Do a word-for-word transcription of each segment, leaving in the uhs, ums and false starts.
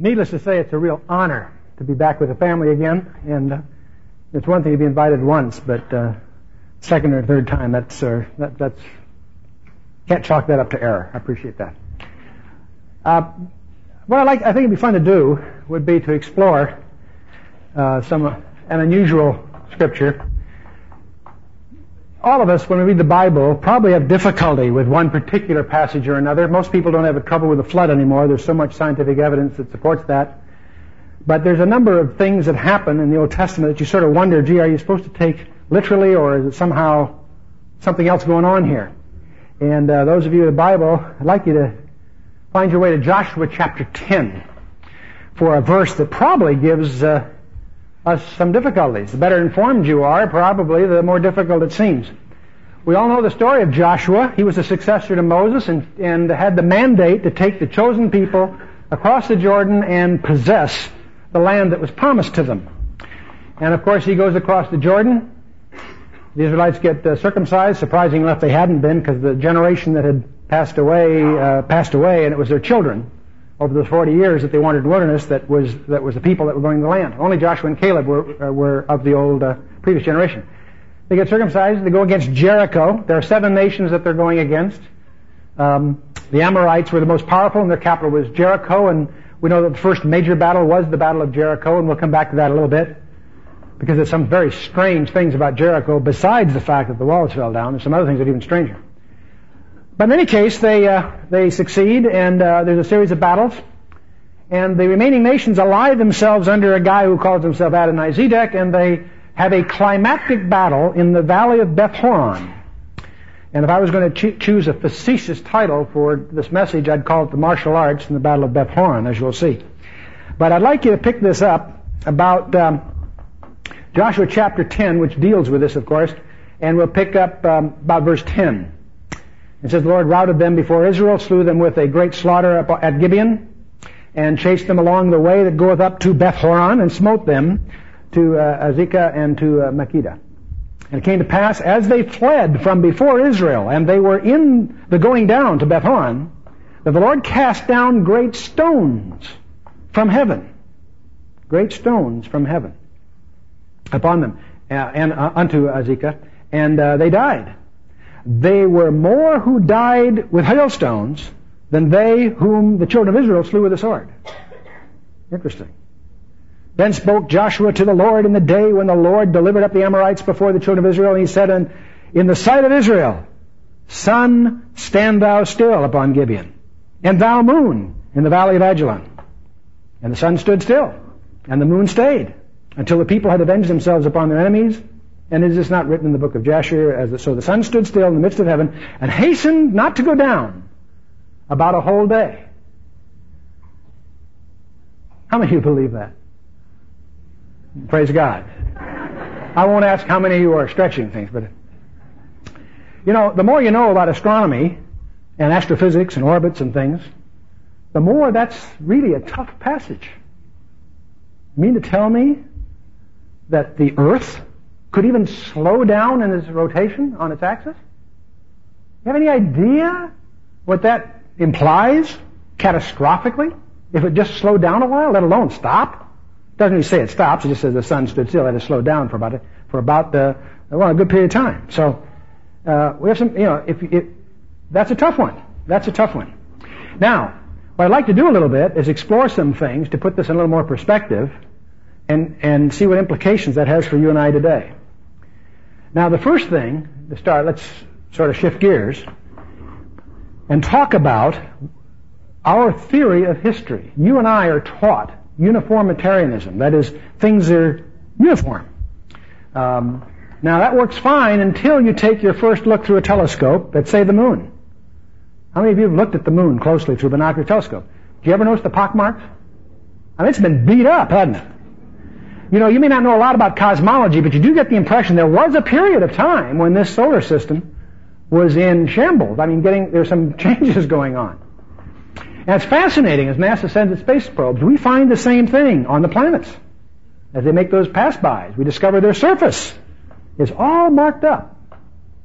Needless to say, it's a real honor to be back with the family again, and uh, it's one thing to be invited once, but uh, second or third time, that's uh, that, that's can't chalk that up to error. I appreciate that. Uh, what I like, I think it'd be fun to do would be to explore uh, some uh, an unusual scripture. All of us, when we read the Bible, probably have difficulty with one particular passage or another. Most people don't have a trouble with the flood anymore. There's so much scientific evidence that supports that. But there's a number of things that happen in the Old Testament that you sort of wonder, gee, are you supposed to take literally, or is it somehow something else going on here? And uh, those of you in the Bible, I'd like you to find your way to Joshua chapter ten for a verse that probably gives uh, us some difficulties. The better informed you are, probably the more difficult it seems. We all know the story of Joshua. He was the successor to Moses and, and had the mandate to take the chosen people across the Jordan and possess the land that was promised to them. And of course he goes across the Jordan. The Israelites get uh, circumcised. Surprising enough, they hadn't been, because the generation that had passed away uh, passed away, and it was their children over the forty years that they wandered in the wilderness that was that was the people that were going to the land. Only Joshua and Caleb were uh, were of the old uh, previous generation. They get circumcised. They go against Jericho. There are seven nations that they're going against. Um, the Amorites were the most powerful, and their capital was Jericho. And we know that the first major battle was the Battle of Jericho, and we'll come back to that a little bit, because there's some very strange things about Jericho besides the fact that the walls fell down. There's some other things that are even stranger. But in any case, they uh, they succeed, and uh, there's a series of battles. And the remaining nations ally themselves under a guy who calls himself Adonai-Zedek, and they have a climactic battle in the valley of Beth Horon. And if I was going to cho- choose a facetious title for this message, I'd call it the martial arts in the Battle of Beth Horon, as you'll see. But I'd like you to pick this up about um, Joshua chapter ten, which deals with this, of course, and we'll pick up um, about verse ten. It says, the Lord routed them before Israel, slew them with a great slaughter at Gibeon, and chased them along the way that goeth up to Beth Horon, and smote them to uh, Azekah and to uh, Makkedah. And it came to pass, as they fled from before Israel, and they were in the going down to Beth Horon, that the Lord cast down great stones from heaven, great stones from heaven upon them, uh, and uh, unto Azekah, and uh, they died. They were more who died with hailstones than they whom the children of Israel slew with the sword. Interesting. Then spoke Joshua to the Lord in the day when the Lord delivered up the Amorites before the children of Israel, and he said, in, in the sight of Israel, sun, stand thou still upon Gibeon, and thou moon in the valley of Ajalon. And the sun stood still, and the moon stayed, until the people had avenged themselves upon their enemies. And is this not written in the book of Jasher? As the, so the sun stood still in the midst of heaven, and hastened not to go down about a whole day. How many of you believe that? Praise God. I won't ask how many of you are stretching things, but you know, the more you know about astronomy and astrophysics and orbits and things, the more that's really a tough passage. You mean to tell me that the Earth could even slow down in its rotation on its axis? You have any idea what that implies catastrophically? If it just slowed down a while, let alone stop? It doesn't even say it stops. It just says the sun stood still. It had to slow down for about for about the well a good period of time. So uh, we have some. You know, if it, that's a tough one. That's a tough one. Now, what I'd like to do a little bit is explore some things to put this in a little more perspective, and and see what implications that has for you and I today. Now, the first thing to start, let's sort of shift gears and talk about our theory of history. You and I are taught uniformitarianism. That is, things are uniform. Um, now, that works fine until you take your first look through a telescope at, say, the moon. How many of you have looked at the moon closely through a binocular telescope? Do you ever notice the pockmarks? I mean, it's been beat up, hasn't it? You know, you may not know a lot about cosmology, but you do get the impression there was a period of time when this solar system was in shambles. I mean, getting there's some changes going on. And it's fascinating, as NASA sends its space probes, we find the same thing on the planets. As they make those pass-bys, we discover their surface is all marked up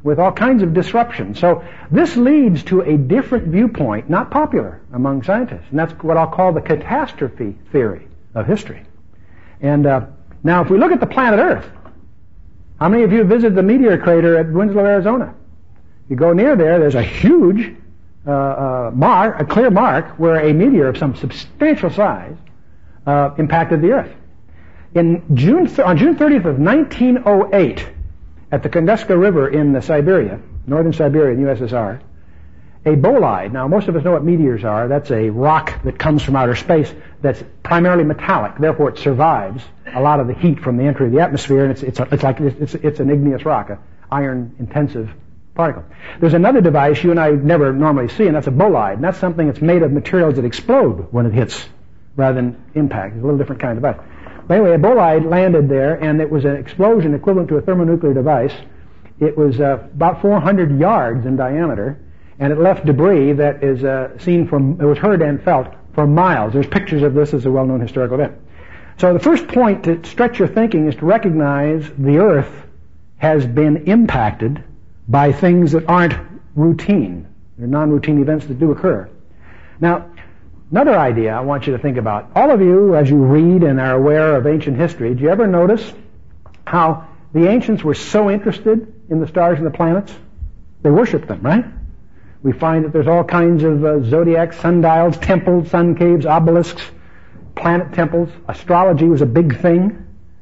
with all kinds of disruption. So this leads to a different viewpoint, not popular among scientists. And that's what I'll call the catastrophe theory of history. And uh, now if we look at the planet Earth, how many of you visited the meteor crater at Winslow, Arizona? You go near there, there's a huge uh, uh, mark, a clear mark, where a meteor of some substantial size uh, impacted the Earth. In June th- on June thirtieth of nineteen oh eight, at the Tunguska River in the Siberia, northern Siberia in the U S S R, a bolide. Now, most of us know what meteors are. That's a rock that comes from outer space that's primarily metallic. Therefore, it survives a lot of the heat from the entry of the atmosphere, and it's it's, a, it's like it's it's an igneous rock, an iron-intensive particle. There's another device you and I never normally see, and that's a bolide. And that's something that's made of materials that explode when it hits, rather than impact. It's a little different kind of device. But anyway, a bolide landed there, and it was an explosion equivalent to a thermonuclear device. It was uh, about four hundred yards in diameter, and it left debris that is uh, seen from, it was heard and felt for miles. There's pictures of this as a well-known historical event. So the first point to stretch your thinking is to recognize the Earth has been impacted by things that aren't routine. They're non-routine events that do occur. Now, another idea I want you to think about. All of you, as you read and are aware of ancient history, do you ever notice how the ancients were so interested in the stars and the planets? They worshiped them, right? We find that there's all kinds of uh, zodiac sundials, temples, sun caves, obelisks, planet temples. Astrology was a big thing.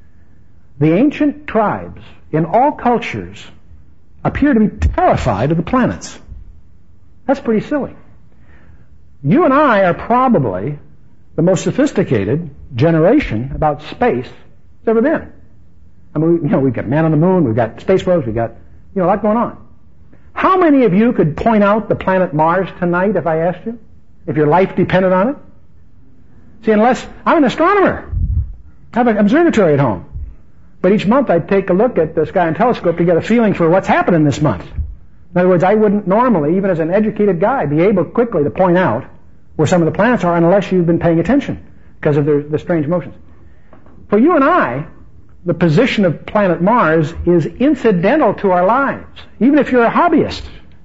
The ancient tribes in all cultures appear to be terrified of the planets. That's pretty silly. You and I are probably the most sophisticated generation about space that's ever been. I mean, you know, we've got man on the moon, we've got space probes, we've got, you know, a lot going on. How many of you could point out the planet Mars tonight if I asked you? If your life depended on it? See, unless, I'm an astronomer. I have an observatory at home. But each month I'd take a look at the sky and telescope to get a feeling for what's happening this month. In other words, I wouldn't normally, even as an educated guy, be able quickly to point out where some of the planets are unless you've been paying attention because of their, the strange motions. For you and I, the position of planet Mars is incidental to our lives. Even if you're a hobbyist,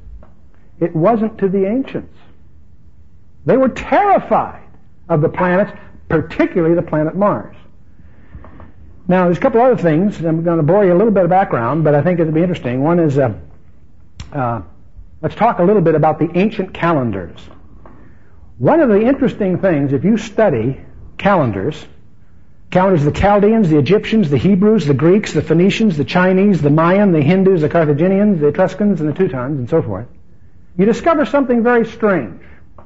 it wasn't to the ancients. They were terrified of the planets, particularly the planet Mars. Now, there's a couple other things. I'm going to bore you a little bit of background, but I think it'll be interesting. One is, uh, uh, let's talk a little bit about the ancient calendars. One of the interesting things, if you study calendars, calendars of the Chaldeans, the Egyptians, the Hebrews, the Greeks, the Phoenicians, the Chinese, the Mayan, the Hindus, the Carthaginians, the Etruscans, and the Teutons, and so forth, you discover something very strange.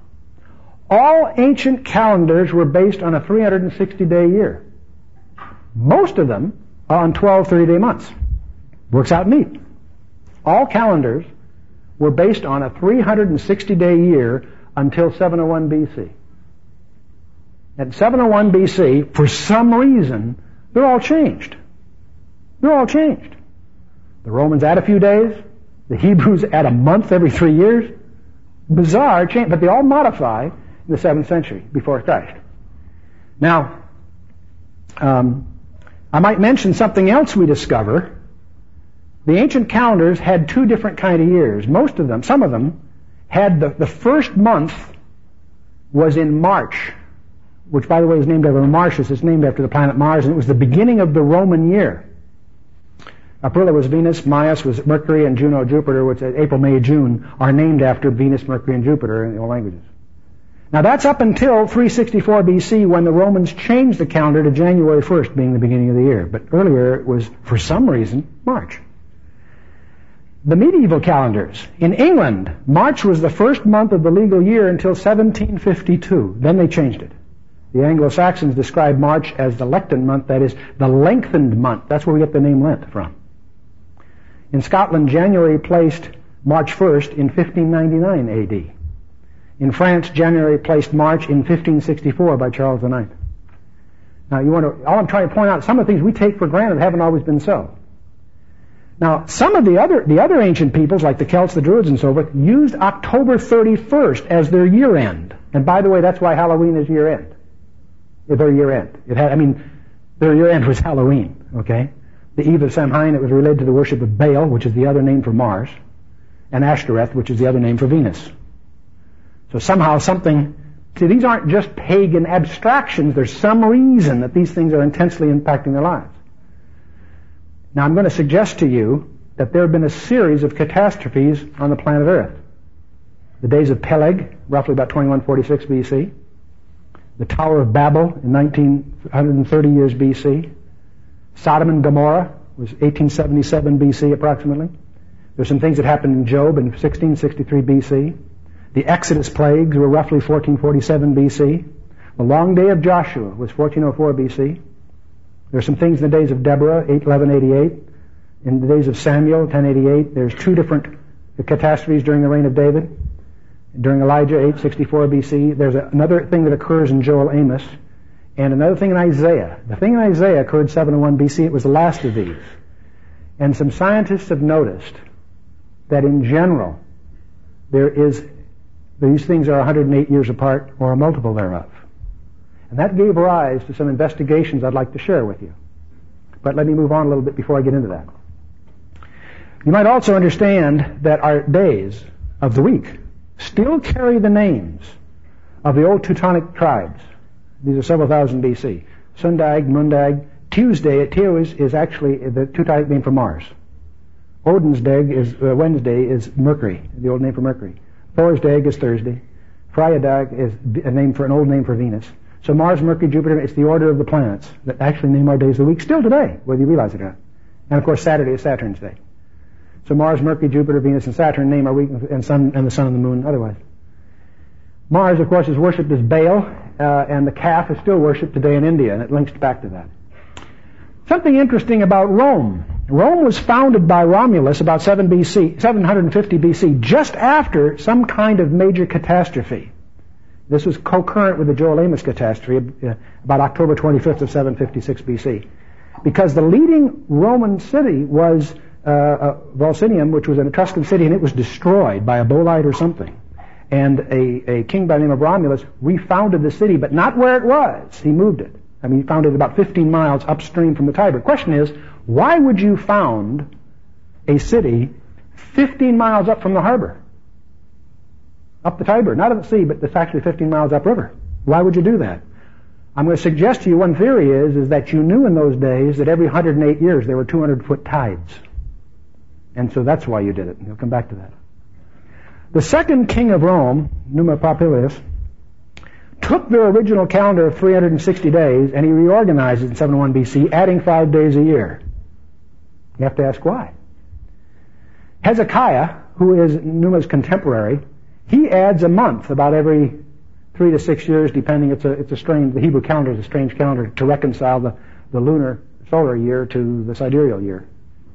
All ancient calendars were based on a three hundred sixty day year. Most of them are on twelve thirty-day months. Works out neat. All calendars were based on a three hundred sixty day year until seven oh one B C. At seven oh one B C, for some reason, they're all changed. They're all changed. The Romans add a few days. The Hebrews add a month every three years. Bizarre change, but they all modify in the seventh century before Christ. Now, um, I might mention something else we discover. The ancient calendars had two different kind of years. Most of them, some of them, had the, the first month was in March, which, by the way, is named after Martius. It's named after the planet Mars, and it was the beginning of the Roman year. Aprilia was Venus, Maius was Mercury, and Juno, Jupiter, which April, May, June, are named after Venus, Mercury, and Jupiter in all languages. Now, that's up until three sixty-four B C when the Romans changed the calendar to January first being the beginning of the year. But earlier it was, for some reason, March. The medieval calendars. In England, March was the first month of the legal year until seventeen fifty-two. Then they changed it. The Anglo-Saxons describe March as the Lenten month, that is, the lengthened month. That's where we get the name Lent from. In Scotland, January placed March first in fifteen ninety-nine A D. In France, January placed March in fifteen sixty-four by Charles the Ninth. Now, you want to, all I'm trying to point out, some of the things we take for granted haven't always been so. Now, some of the other, the other ancient peoples, like the Celts, the Druids, and so forth, used October thirty-first as their year end. And by the way, that's why Halloween is year end. Their year end. It had, I mean, their year end was Halloween, okay? the eve of Samhain, it was related to the worship of Baal, which is the other name for Mars, and Ashtoreth, which is the other name for Venus. So somehow something, see, these aren't just pagan abstractions. There's some reason that these things are intensely impacting their lives. Now I'm going to suggest to you that there have been a series of catastrophes on the planet Earth. The days of Peleg, roughly about twenty-one forty-six B C. The Tower of Babel in nineteen thirty years B C. Sodom and Gomorrah was eighteen seventy-seven B C approximately. There's some things that happened in Job in sixteen sixty-three B C. The Exodus plagues were roughly fourteen forty-seven B C. The long day of Joshua was fourteen oh four B C. There's some things in the days of Deborah, eleven eighty-eight. In the days of Samuel, ten eighty-eight. There's two different catastrophes during the reign of David. During Elijah, eight sixty-four B C. There's a, another thing that occurs in Joel Amos. And another thing in Isaiah. The thing in Isaiah occurred seven oh one B C. It was the last of these. And some scientists have noticed that in general, there is, these things are one hundred eight years apart or a multiple thereof. And that gave rise to some investigations I'd like to share with you. But let me move on a little bit before I get into that. You might also understand that our days of the week still carry the names of the old Teutonic tribes. These are several thousand B C. Sundag, Mundag. Tuesday, Teos is actually the Teutonic name for Mars. Odin's Dag is, uh, Wednesday is Mercury, the old name for Mercury. Thor's Dag is Thursday. Freitag is a name for an old name for Venus. So Mars, Mercury, Jupiter, it's the order of the planets that actually name our days of the week still today, whether you realize it or not. And of course Saturday is Saturn's day. So Mars, Mercury, Jupiter, Venus, and Saturn name our week, and sun and the sun and the moon otherwise. Mars, of course, is worshipped as Baal, uh, and the calf is still worshipped today in India, and it links back to that. Something interesting about Rome. Rome was founded by Romulus about seven B C, seven fifty B C, just after some kind of major catastrophe. This was concurrent with the Joel Amos catastrophe, uh, about October twenty-fifth of seven fifty-six B C. Because the leading Roman city was uh, uh, Volsinium, which was an Etruscan city, and it was destroyed by a bolide or something. And a, a king by the name of Romulus refounded the city, but not where it was. He moved it. I mean, he founded it about fifteen miles upstream from the Tiber. Question is, why would you found a city fifteen miles up from the harbor? Up the Tiber, not at the sea, but it's actually fifteen miles upriver. Why would you do that? I'm going to suggest to you one theory is, is that you knew in those days that every one hundred eight years there were two hundred foot tides. And so that's why you did it. And we'll come back to that. The second king of Rome, Numa Pompilius, took their original calendar of three hundred sixty days and he reorganized it in seven oh one B C, adding five days a year. You have to ask why. Hezekiah, who is Numa's contemporary, he adds a month about every three to six years, depending. It's a, it's a strange, the Hebrew calendar is a strange calendar to reconcile the, the lunar solar year to the sidereal year.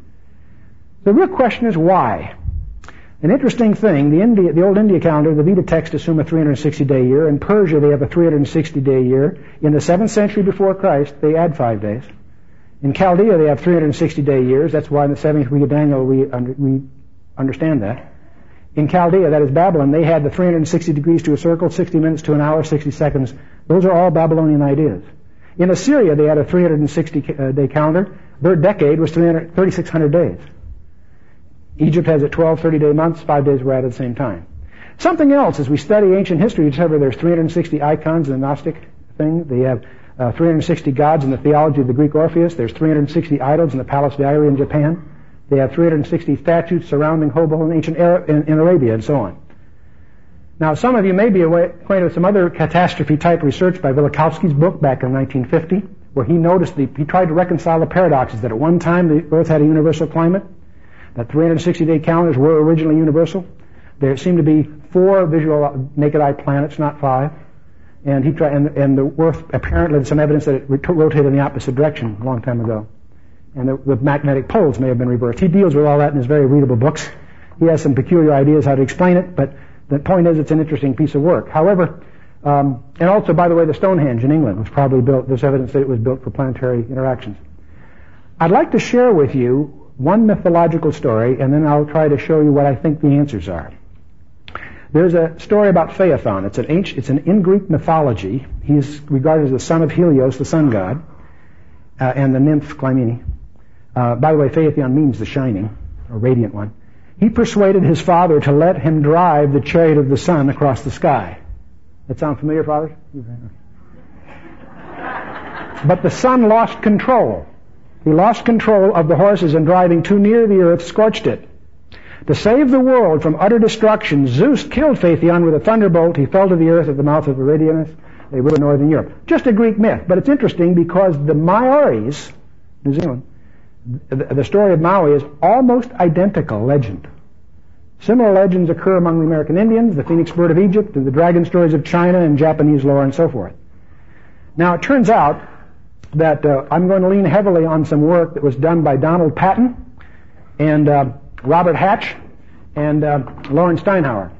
The real question is why? An interesting thing, the India, the old India calendar, the Veda texts assume a three hundred sixty day year. In Persia, they have a three hundred sixty day year. In the seventh century before Christ, they add five days. In Chaldea, they have three hundred sixty day years. That's why in the seventieth week of Daniel, we, under, we understand that. In Chaldea, that is Babylon, they had the three hundred sixty degrees to a circle, sixty minutes to an hour, sixty seconds. Those are all Babylonian ideas. In Assyria, they had a three hundred sixty day calendar. Their decade was thirty-six hundred days. Egypt has a twelve thirty-day months, five days were added at the same time. Something else, as we study ancient history, we discover there's three hundred sixty icons in the Gnostic thing. They have uh, three hundred sixty gods in the theology of the Greek Orpheus. There's three hundred sixty idols in the Palace Diary in Japan. They have three hundred sixty statues surrounding Hobel in ancient Arab, in, in Arabia, and so on. Now, some of you may be acquainted with some other catastrophe-type research by Velikovsky's book back in nineteen fifty, where he noticed the, he tried to reconcile the paradoxes that at one time the Earth had a universal climate, that three hundred sixty day calendars were originally universal. There seemed to be four visual naked eye planets, not five. And he tried, and, and the Earth apparently had some evidence that it rotated in the opposite direction a long time ago. And the, the magnetic poles may have been reversed. He deals with all that in his very readable books. He has some peculiar ideas how to explain it, but the point is it's an interesting piece of work. However, um, and also, by the way, the Stonehenge in England was probably built, there's evidence that it was built for planetary interactions. I'd like to share with you one mythological story, and then I'll try to show you what I think the answers are. There's a story about Phaethon. It's an ancient, it's an in Greek mythology. He is regarded as the son of Helios, the sun god, uh, and the nymph Clymene. Uh, by the way, Phaethon means the shining, or radiant one. He persuaded his father to let him drive the chariot of the sun across the sky. That sound familiar, fathers? But the sun lost control. He lost control of the horses, and driving too near the earth scorched it. To save the world from utter destruction, Zeus killed Phaethon with a thunderbolt. He fell to the earth at the mouth of Eridanus, a river in northern Europe. Just a Greek myth, but it's interesting because the Maoris, New Zealand, the story of Maui is almost identical legend. Similar legends occur among the American Indians, the phoenix bird of Egypt, and the dragon stories of China and Japanese lore and so forth. Now, it turns out that uh, I'm going to lean heavily on some work that was done by Donald Patton and uh, Robert Hatch and uh, Lawrence Steinhauer.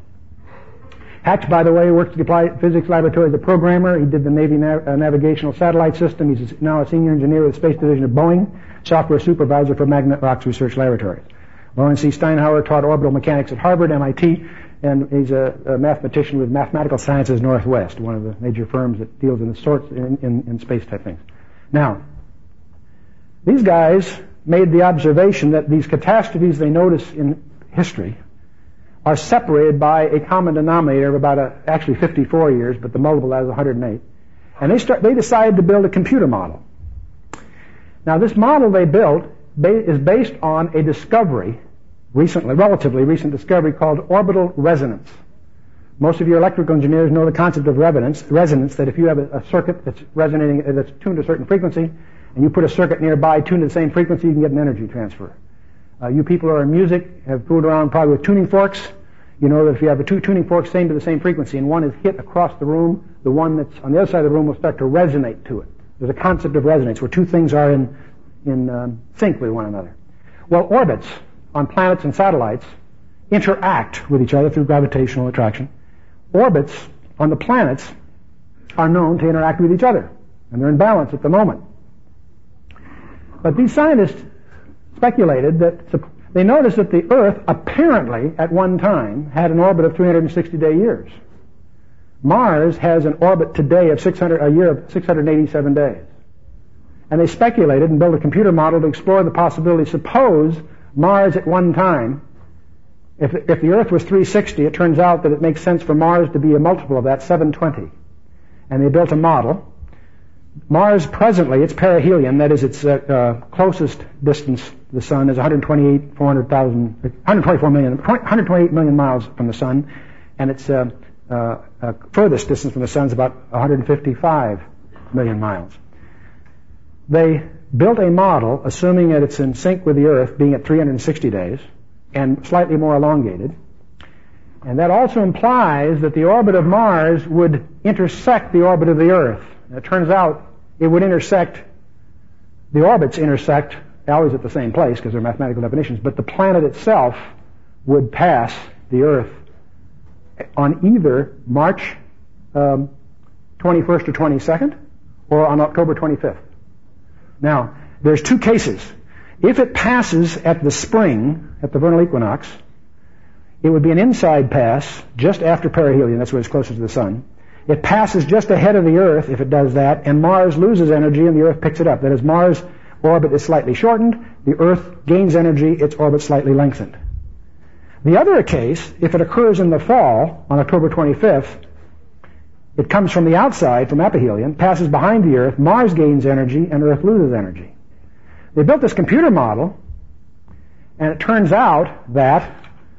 Hatch, by the way, works at the Applied Physics Laboratory as a programmer. He did the Navy nav- uh, Navigational Satellite System. He's now a senior engineer with the Space Division of Boeing, software supervisor for Magnet Rocks Research Laboratories. Lawrence C. Steinhauer taught orbital mechanics at Harvard, M I T, and he's a, a mathematician with Mathematical Sciences Northwest, one of the major firms that deals in the sorts in, in, in space type things. Now, these guys made the observation that these catastrophes they notice in history are separated by a common denominator of about a, actually fifty-four years, but the multiple that is one hundred eight. And they start, they decided to build a computer model. Now, this model they built ba- is based on a discovery, recently, relatively recent discovery called orbital resonance. Most of your electrical engineers know the concept of resonance, resonance that if you have a, a circuit that's resonating, that's tuned to a certain frequency, and you put a circuit nearby tuned to the same frequency, you can get an energy transfer. Uh, you people who are in music have fooled around probably with tuning forks. You know that if you have the two tuning forks same to the same frequency and one is hit across the room, the one that's on the other side of the room will start to resonate to it. There's a concept of resonance where two things are in, in um, sync with one another. Well, orbits on planets and satellites interact with each other through gravitational attraction. Orbits on the planets are known to interact with each other, and they're in balance at the moment. But these scientists speculated that they noticed that the Earth apparently at one time had an orbit of three hundred sixty day years. Mars has an orbit today of six hundred, a year of six hundred eighty-seven days. And they speculated and built a computer model to explore the possibility. Suppose Mars at one time, if, if the Earth was three hundred sixty, it turns out that it makes sense for Mars to be a multiple of that, seven hundred twenty. And they built a model. Mars presently, its perihelion, that is its uh, uh, closest distance to the Sun, is one hundred twenty-eight, four hundred thousand, one hundred twenty-four million, one hundred twenty-eight million miles from the Sun, and its uh, uh, uh, furthest distance from the Sun is about one hundred fifty-five million miles. They built a model assuming that it's in sync with the Earth, being at three hundred sixty days, and slightly more elongated. And that also implies that the orbit of Mars would intersect the orbit of the Earth. And it turns out it would intersect, the orbits intersect, always at the same place because they're mathematical definitions, but the planet itself would pass the Earth on either March um, twenty-first or twenty-second or on October twenty-fifth. Now, there's two cases. If it passes at the spring, at the vernal equinox, it would be an inside pass just after perihelion, that's where it's closest to the Sun. It passes just ahead of the Earth if it does that, and Mars loses energy and the Earth picks it up. That is, Mars' orbit is slightly shortened, the Earth gains energy, its orbit slightly lengthened. The other case, if it occurs in the fall, on October twenty-fifth, it comes from the outside, from aphelion, passes behind the Earth, Mars gains energy, and Earth loses energy. They built this computer model, and it turns out that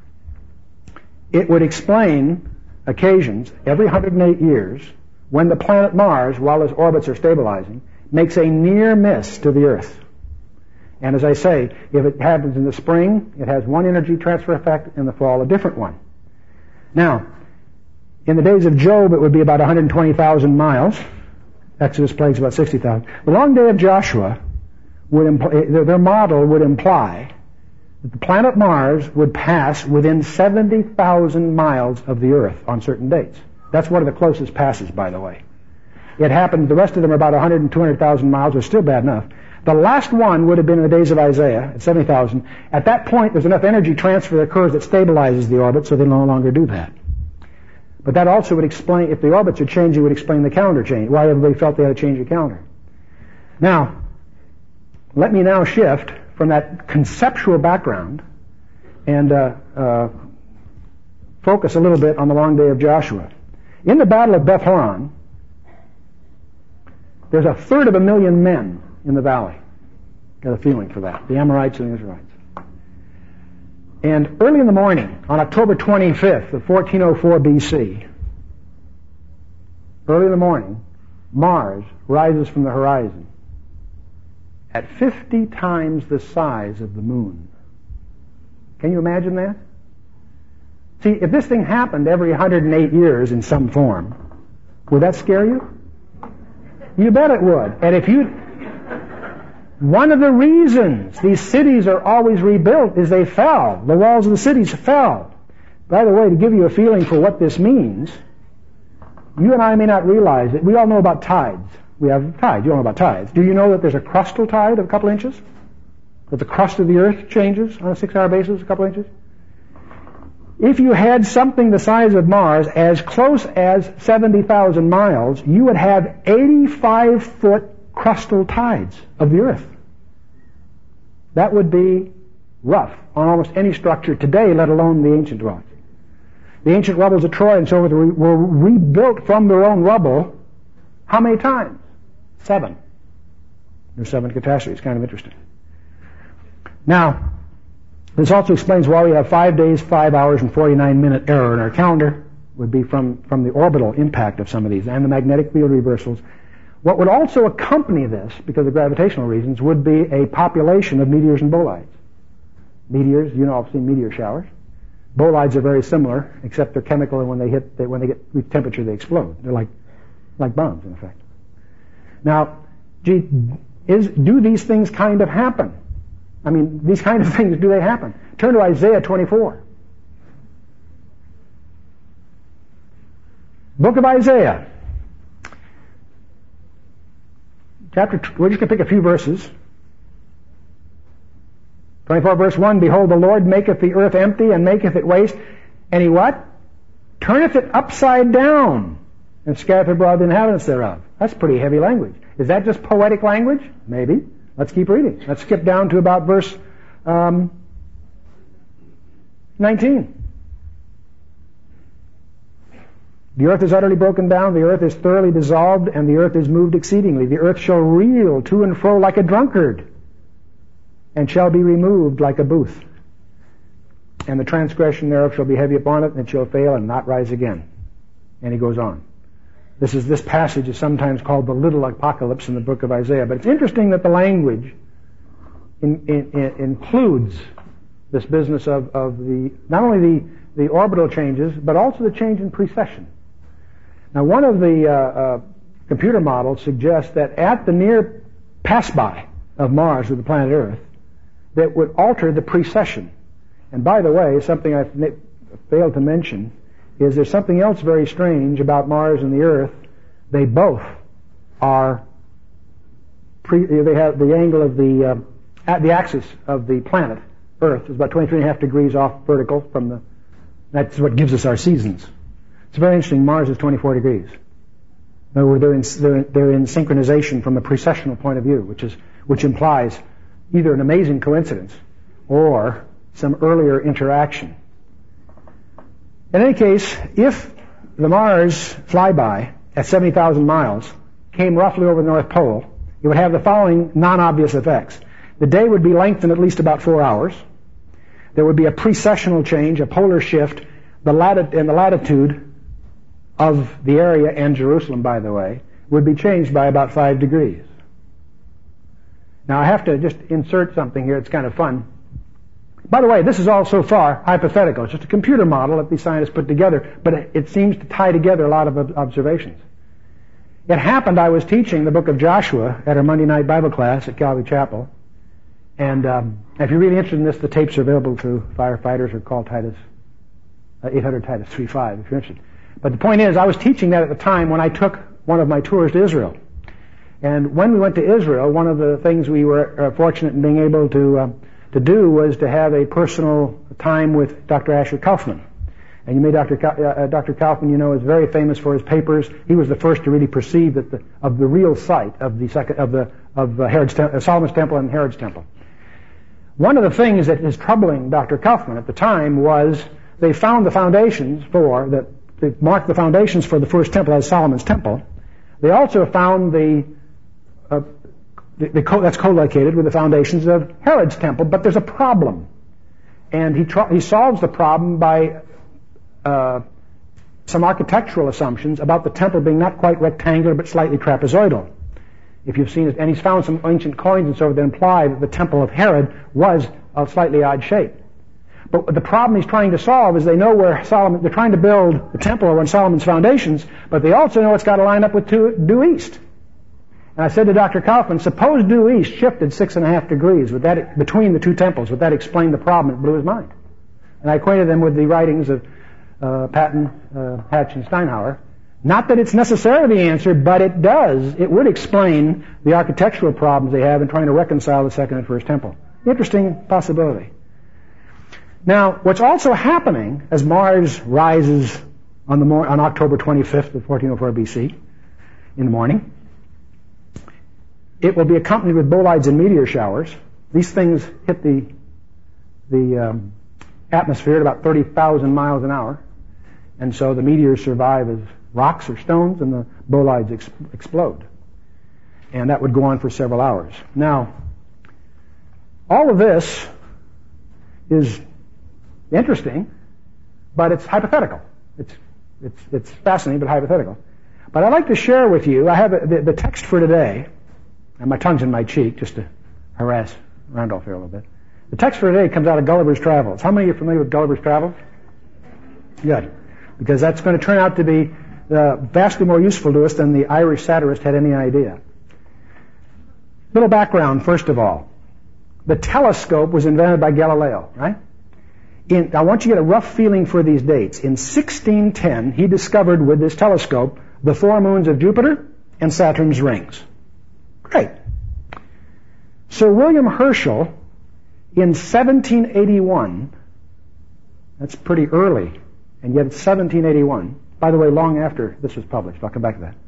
it would explain occasions every one hundred eight years when the planet Mars, while its orbits are stabilizing, makes a near miss to the Earth. And as I say, if it happens in the spring, it has one energy transfer effect, in the fall a different one. Now, in the days of Job, it would be about one hundred twenty thousand miles. Exodus plagues about sixty thousand. The long day of Joshua, would imply, their model would imply that the planet Mars would pass within seventy thousand miles of the Earth on certain dates. That's one of the closest passes, by the way. It happened, the rest of them are about one hundred and two hundred thousand miles, which is still bad enough. The last one would have been in the days of Isaiah, at seventy thousand. At that point, there's enough energy transfer that occurs that stabilizes the orbit, so they no longer do that. But that also would explain, if the orbits are changing, it would explain the calendar change, why everybody felt they had to change the calendar. Now, let me now shift from that conceptual background and uh, uh, focus a little bit on the long day of Joshua. In the Battle of Beth Horon, there's a third of a million men in the valley. Got a feeling for that. The Amorites and the Israelites. And early in the morning, on October twenty-fifth of fourteen oh four B C, early in the morning, Mars rises from the horizon at fifty times the size of the moon. Can you imagine that? See, if this thing happened every one hundred eight years in some form, would that scare you? You bet it would. And if you... One of the reasons these cities are always rebuilt is they fell. The walls of the cities fell. By the way, to give you a feeling for what this means, you and I may not realize it. We all know about tides. We have tides. You all know about tides. Do you know that there's a crustal tide of a couple inches? That the crust of the earth changes on a six-hour basis a couple inches? If you had something the size of Mars as close as seventy thousand miles, you would have eighty-five foot crustal tides of the earth. That would be rough on almost any structure today, let alone the ancient rocks. The ancient rubbles of Troy and so forth were rebuilt from their own rubble. How many times? Seven. There's seven catastrophes. Kind of interesting. Now, this also explains why we have five days, five hours, and forty-nine minute error in our calendar. Would be from, from the orbital impact of some of these and the magnetic field reversals. What would also accompany this, because of gravitational reasons, would be a population of meteors and bolides. Meteors, you know, I've seen meteor showers. Bolides are very similar, except they're chemical, and when they hit, they, when they get reach temperature, they explode. They're like, like bombs, in effect. Now, gee, is, do these things kind of happen? I mean, these kind of things, do they happen? Turn to Isaiah twenty-four. Book of Isaiah. Chapter, we're just going to pick a few verses. twenty-four verse one, Behold, the Lord maketh the earth empty, and maketh it waste. And he what? Turneth it upside down, and scattereth abroad the inhabitants thereof. That's pretty heavy language. Is that just poetic language? Maybe. Let's keep reading. Let's skip down to about verse um, nineteen. The earth is utterly broken down, the earth is thoroughly dissolved, and the earth is moved exceedingly. The earth shall reel to and fro like a drunkard, and shall be removed like a booth. And the transgression thereof shall be heavy upon it, and it shall fail and not rise again. And he goes on. This is this passage is sometimes called the little apocalypse in the book of Isaiah. But it's interesting that the language in, in, in includes this business of, of the not only the, the orbital changes, but also the change in precession. Now, one of the uh, uh, computer models suggests that at the near pass-by of Mars with the planet Earth, that would alter the precession. And by the way, something I failed to mention is there's something else very strange about Mars and the Earth. They both are, pre, they have the angle of the, uh, at the axis of the planet Earth is about twenty-three and a half degrees off vertical from the, that's what gives us our seasons. It's very interesting. Mars is twenty-four degrees. In other words, they're in, they're, in, they're in synchronization from a precessional point of view, which is, which implies either an amazing coincidence or some earlier interaction. In any case, if the Mars flyby at seventy thousand miles came roughly over the North Pole, it would have the following non-obvious effects. The day would be lengthened at least about four hours. There would be a precessional change, a polar shift, the latitude and the latitude of the area and Jerusalem, by the way, would be changed by about five degrees. Now, I have to just insert something here. It's kind of fun. By the way, this is all so far hypothetical. It's just a computer model that these scientists put together, but it, it seems to tie together a lot of observations. It happened I was teaching the book of Joshua at our Monday night Bible class at Calvary Chapel, and um, if you're really interested in this, the tapes are available to firefighters or call Titus, uh, eight hundred Titus three five if you're interested. But the point is, I was teaching that at the time when I took one of my tours to Israel. And when we went to Israel, one of the things we were uh, fortunate in being able to uh, to do was to have a personal time with Doctor Asher Kaufman. And you may Doctor Ka- uh, Doctor Kaufman, you know, is very famous for his papers. He was the first to really perceive that the, of the real site of the second of the of uh, Herod's Tem- uh, Solomon's Temple and Herod's Temple. One of the things that is troubling Doctor Kaufman at the time was they found the foundations for, that they marked the foundations for the first temple as Solomon's temple. They also found the, uh, the, the co- that's co-located with the foundations of Herod's temple, but there's a problem. And he, tr- he solves the problem by uh, some architectural assumptions about the temple being not quite rectangular but slightly trapezoidal. If you've seen it, and he's found some ancient coins and so forth that imply that the temple of Herod was a slightly odd shape. But the problem he's trying to solve is they know where Solomon, they're trying to build the temple on Solomon's foundations, but they also know it's got to line up with two, due east. And I said to Doctor Kaufman, suppose due east shifted six and a half degrees would that, between the two temples. Would that explain the problem? It blew his mind. And I acquainted them with the writings of uh, Patton, uh, Hatch, and Steinhauer. Not that it's necessarily the answer, but it does. It would explain the architectural problems they have in trying to reconcile the second and first temple. Interesting possibility. Now, what's also happening as Mars rises on, the mor- on October twenty-fifth of fourteen oh four B C in the morning, it will be accompanied with bolides and meteor showers. These things hit the, the um, atmosphere at about thirty thousand miles an hour, and so the meteors survive as rocks or stones, and the bolides ex- explode. And that would go on for several hours. Now, all of this is interesting, but it's hypothetical. It's it's it's fascinating, but hypothetical. But I'd like to share with you, I have a, the, the text for today, and my tongue's in my cheek just to harass Randolph here a little bit. The text for today comes out of Gulliver's Travels. How many are familiar with Gulliver's Travels? Good. Because that's going to turn out to be uh, vastly more useful to us than the Irish satirist had any idea. Little background, first of all. The telescope was invented by Galileo, right? In, I want you to get a rough feeling for these dates. In sixteen ten, he discovered with this telescope the four moons of Jupiter and Saturn's rings. Great. Sir William Herschel, in seventeen eighty-one, that's pretty early, and yet it's seventeen eighty-one. By the way, long after this was published. I'll come back to that.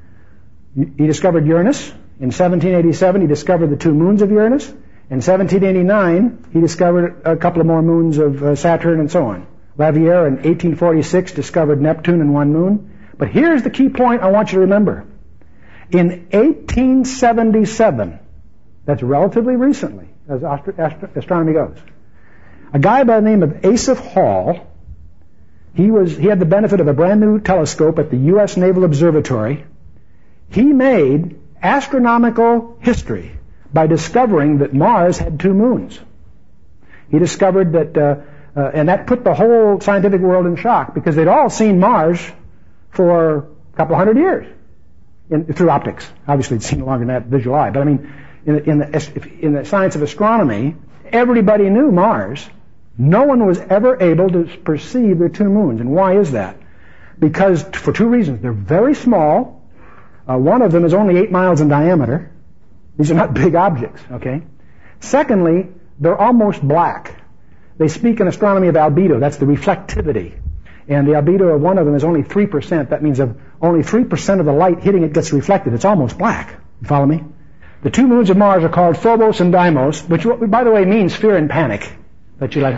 He discovered Uranus. In seventeen eighty-seven, he discovered the two moons of Uranus. In seventeen eighty-nine, he discovered a couple of more moons of uh, Saturn and so on. Lavier in eighteen forty-six discovered Neptune and one moon. But here's the key point I want you to remember. In eighteen seventy-seven, that's relatively recently, as astro- astro- astronomy goes, a guy by the name of Asaph Hall, he was he had the benefit of a brand new telescope at the U S Naval Observatory. He made astronomical history by discovering that Mars had two moons. He discovered that, uh, uh, and that put the whole scientific world in shock, because they'd all seen Mars for a couple hundred years in, through optics. Obviously, it's seen longer than that visual eye. But I mean, in the, in the, in the science of astronomy, everybody knew Mars. No one was ever able to perceive the two moons. And why is that? Because, for two reasons. They're very small. Uh, one of them is only eight miles in diameter. These are not big objects, okay? Secondly, they're almost black. They speak in astronomy of albedo. That's the reflectivity. And the albedo of one of them is only three percent. That means of only three percent of the light hitting it gets reflected. It's almost black. You follow me? The two moons of Mars are called Phobos and Deimos, which, by the way, means fear and panic. That you like.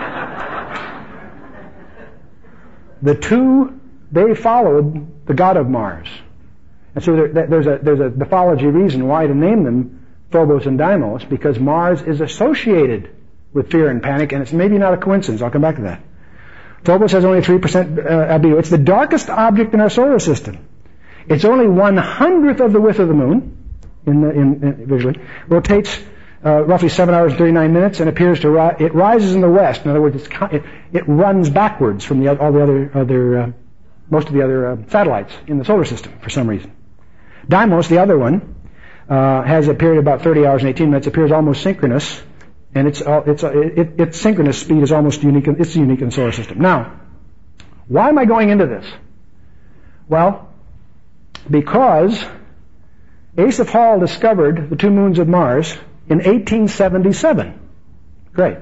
The two, they followed the god of Mars. And so there, there's a there's a mythology reason why to name them Phobos and Deimos, because Mars is associated with fear and panic, and it's maybe not a coincidence. I'll come back to that. Phobos has only three percent uh, albedo. It's the darkest object in our solar system. It's only one hundredth of the width of the moon, in, the, in, in visually. Rotates uh, roughly seven hours and thirty-nine minutes, and appears to ri- it rises in the west. In other words, it's, it, it runs backwards from the, all the other other uh, most of the other uh, satellites in the solar system for some reason. Deimos, the other one, uh, has a period of about thirty hours and eighteen minutes. Appears almost synchronous, and its uh, its uh, it, its synchronous speed is almost unique. In, it's unique in the solar system. Now, why am I going into this? Well, because Asaph Hall discovered the two moons of Mars in eighteen seventy-seven. Great.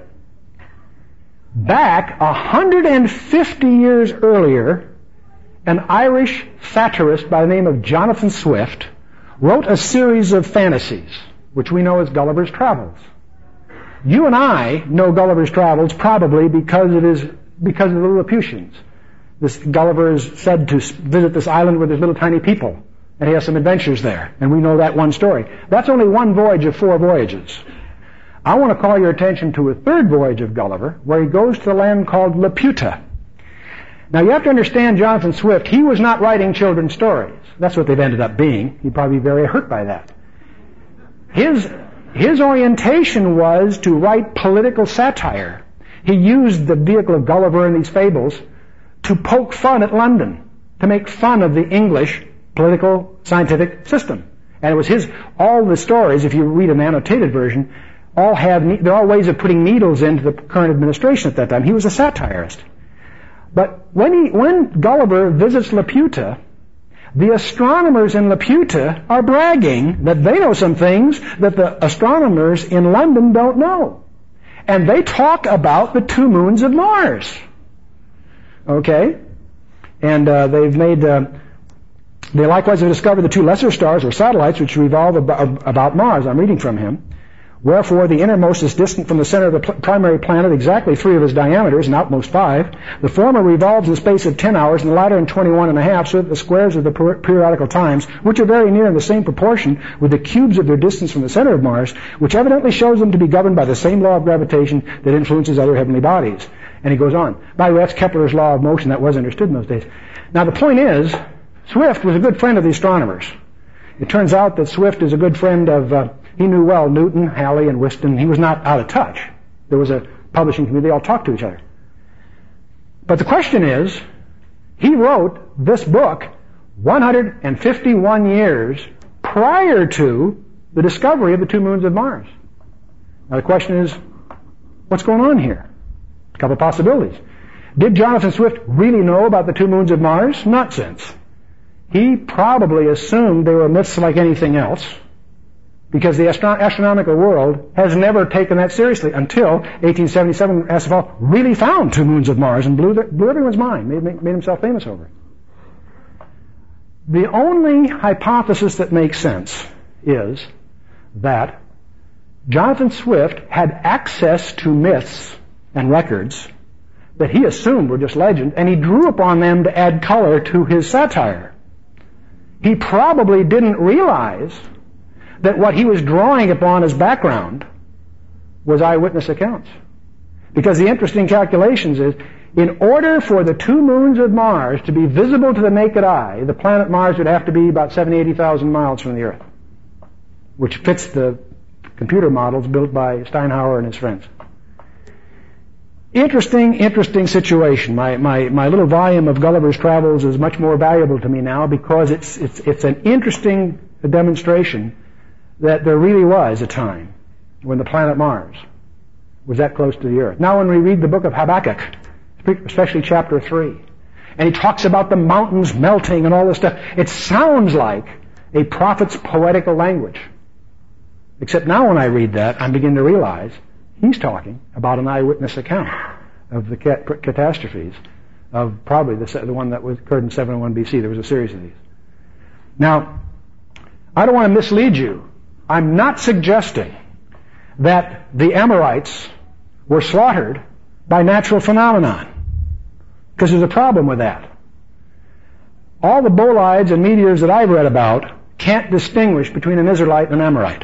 Back one hundred fifty years earlier, an Irish satirist by the name of Jonathan Swift wrote a series of fantasies, which we know as Gulliver's Travels. You and I know Gulliver's Travels probably because it is because of the Lilliputians. This Gulliver is said to visit this island where there's little tiny people, and he has some adventures there, and we know that one story. That's only one voyage of four voyages. I want to call your attention to a third voyage of Gulliver, where he goes to a land called Laputa. Now you have to understand Jonathan Swift, he was not writing children's stories. That's what they've ended up being. He'd probably be very hurt by that. His, his orientation was to write political satire. He used the vehicle of Gulliver and these fables to poke fun at London, to make fun of the English political scientific system. And it was his, all the stories, if you read an annotated version, all have, they're all ways of putting needles into the current administration at that time. He was a satirist. But when he, when Gulliver visits Laputa, the astronomers in Laputa are bragging that they know some things that the astronomers in London don't know. And they talk about the two moons of Mars. Okay? And uh, they've made, uh, they likewise have discovered the two lesser stars or satellites which revolve ab- about Mars. I'm reading from him. Wherefore the innermost is distant from the center of the pl- primary planet exactly three of his diameters, and outmost five. The former revolves in the space of ten hours, and the latter in twenty-one and a half, so that the squares of the per- periodical times, which are very near in the same proportion with the cubes of their distance from the center of Mars, which evidently shows them to be governed by the same law of gravitation that influences other heavenly bodies. And he goes on. By the way, that's Kepler's law of motion. That was understood in those days. Now the point is, Swift was a good friend of the astronomers. It turns out that Swift is a good friend of, uh, he knew well Newton, Halley, and Whiston. He was not out of touch. There was a publishing community. They all talked to each other. But the question is, he wrote this book one hundred fifty-one years prior to the discovery of the two moons of Mars. Now the question is, what's going on here? A couple of possibilities. Did Jonathan Swift really know about the two moons of Mars? Nonsense. He probably assumed they were myths like anything else, because the astro- astronomical world has never taken that seriously until eighteen seventy-seven, Astrophal really found two moons of Mars and blew, the, blew everyone's mind, made, made himself famous over it. The only hypothesis that makes sense is that Jonathan Swift had access to myths and records that he assumed were just legend, and he drew upon them to add color to his satire. He probably didn't realize that what he was drawing upon as background was eyewitness accounts. Because the interesting calculations is, in order for the two moons of Mars to be visible to the naked eye, the planet Mars would have to be about seventy, eighty thousand miles from the Earth, which fits the computer models built by Steinhauer and his friends. Interesting, interesting situation. My, my, my little volume of Gulliver's Travels is much more valuable to me now because it's, it's, it's an interesting demonstration that there really was a time when the planet Mars was that close to the Earth. Now when we read the book of Habakkuk, especially chapter three, and he talks about the mountains melting and all this stuff, it sounds like a prophet's poetical language. Except now when I read that, I'm beginning to realize he's talking about an eyewitness account of the cat- catastrophes of probably the, the one that was occurred in seven oh one B C. There was a series of these. Now, I don't want to mislead you. I'm not suggesting that the Amorites were slaughtered by natural phenomenon, because there's a problem with that. All the bolides and meteors that I've read about can't distinguish between an Israelite and an Amorite.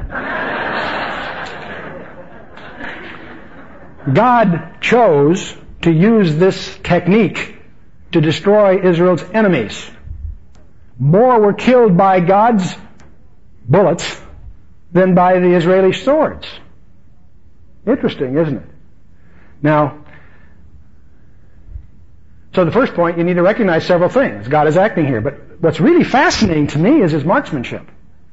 God chose to use this technique to destroy Israel's enemies. More were killed by God's bullets than by the Israeli swords. Interesting, isn't it? Now, so the first point, you need to recognize several things. God is acting here. But what's really fascinating to me is his marksmanship.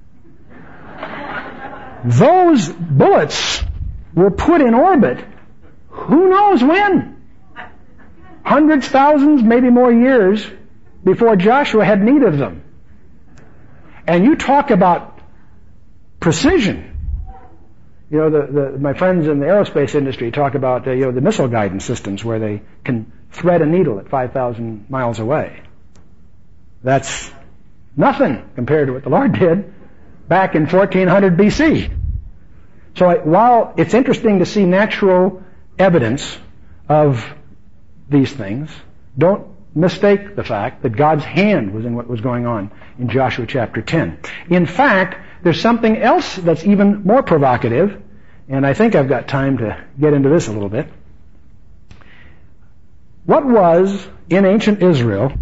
Those bullets were put in orbit who knows when? Hundreds, thousands, maybe more years before Joshua had need of them. And you talk about precision. You know, the, the, my friends in the aerospace industry talk about, uh, you know, the missile guidance systems where they can thread a needle at five thousand miles away. That's nothing compared to what the Lord did back in fourteen hundred B C. So I, while it's interesting to see natural evidence of these things, don't mistake the fact that God's hand was in what was going on in Joshua chapter ten. In fact, there's something else that's even more provocative, and I think I've got time to get into this a little bit. What was, in ancient Israel,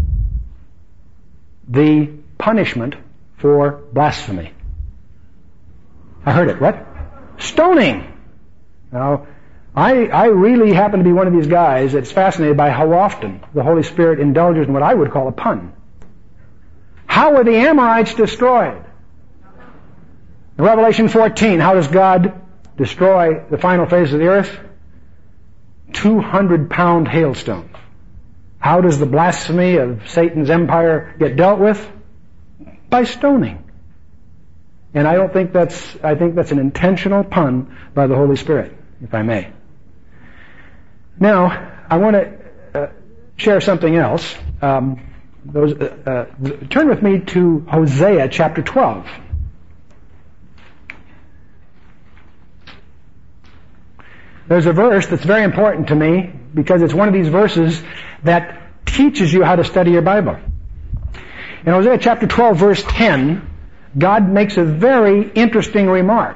the punishment for blasphemy? I heard it. What? Stoning. Now, I, I really happen to be one of these guys that's fascinated by how often the Holy Spirit indulges in what I would call a pun. How were the Amorites destroyed? In Revelation fourteen, how does God destroy the final phase of the earth? two hundred pound hailstones. How does the blasphemy of Satan's empire get dealt with? By stoning. And I don't think that's, I think that's an intentional pun by the Holy Spirit, if I may. Now, I want to uh, share something else. Um, those, uh, uh, turn with me to Hosea chapter twelve. There's a verse that's very important to me because it's one of these verses that teaches you how to study your Bible. In Hosea chapter twelve, verse ten, God makes a very interesting remark.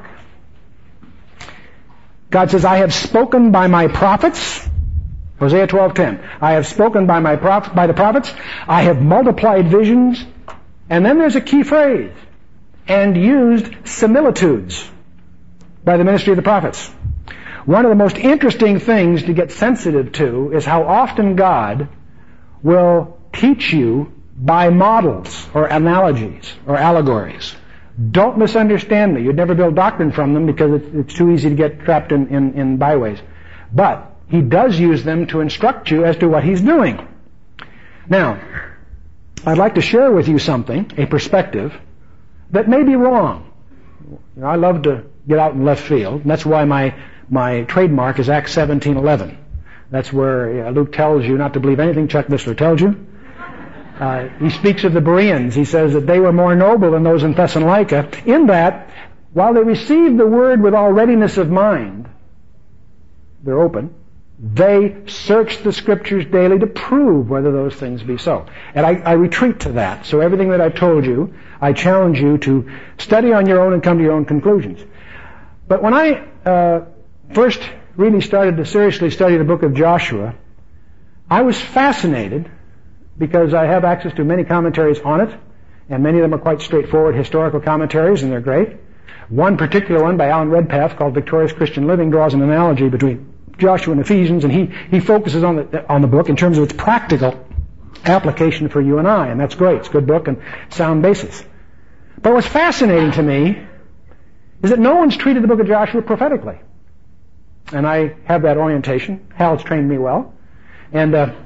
God says, I have spoken by my prophets. Hosea twelve ten. I have spoken by my prof- by the prophets. I have multiplied visions. And then there's a key phrase. And used similitudes by the ministry of the prophets. One of the most interesting things to get sensitive to is how often God will teach you by models or analogies or allegories. Don't misunderstand me. You'd never build doctrine from them because it's, it's too easy to get trapped in, in, in byways. But he does use them to instruct you as to what he's doing. Now, I'd like to share with you something, a perspective, that may be wrong. You know, I love to get out in left field, and that's why my, my trademark is Acts seventeen eleven. That's where uh, Luke tells you not to believe anything Chuck Missler tells you. Uh, he speaks of the Bereans. He says that they were more noble than those in Thessalonica, in that, while they received the word with all readiness of mind, they're open, they search the Scriptures daily to prove whether those things be so. And I, I retreat to that. So everything that I've told you, I challenge you to study on your own and come to your own conclusions. But when I uh, first really started to seriously study the book of Joshua, I was fascinated because I have access to many commentaries on it, and many of them are quite straightforward historical commentaries, and they're great. One particular one by Alan Redpath called Victorious Christian Living draws an analogy between Joshua and Ephesians, and he, he focuses on the, on the book in terms of its practical application for you and I, and that's great. It's a good book and sound basis. But what's fascinating to me is that no one's treated the book of Joshua prophetically. And I have that orientation. Hal's trained me well. And uh,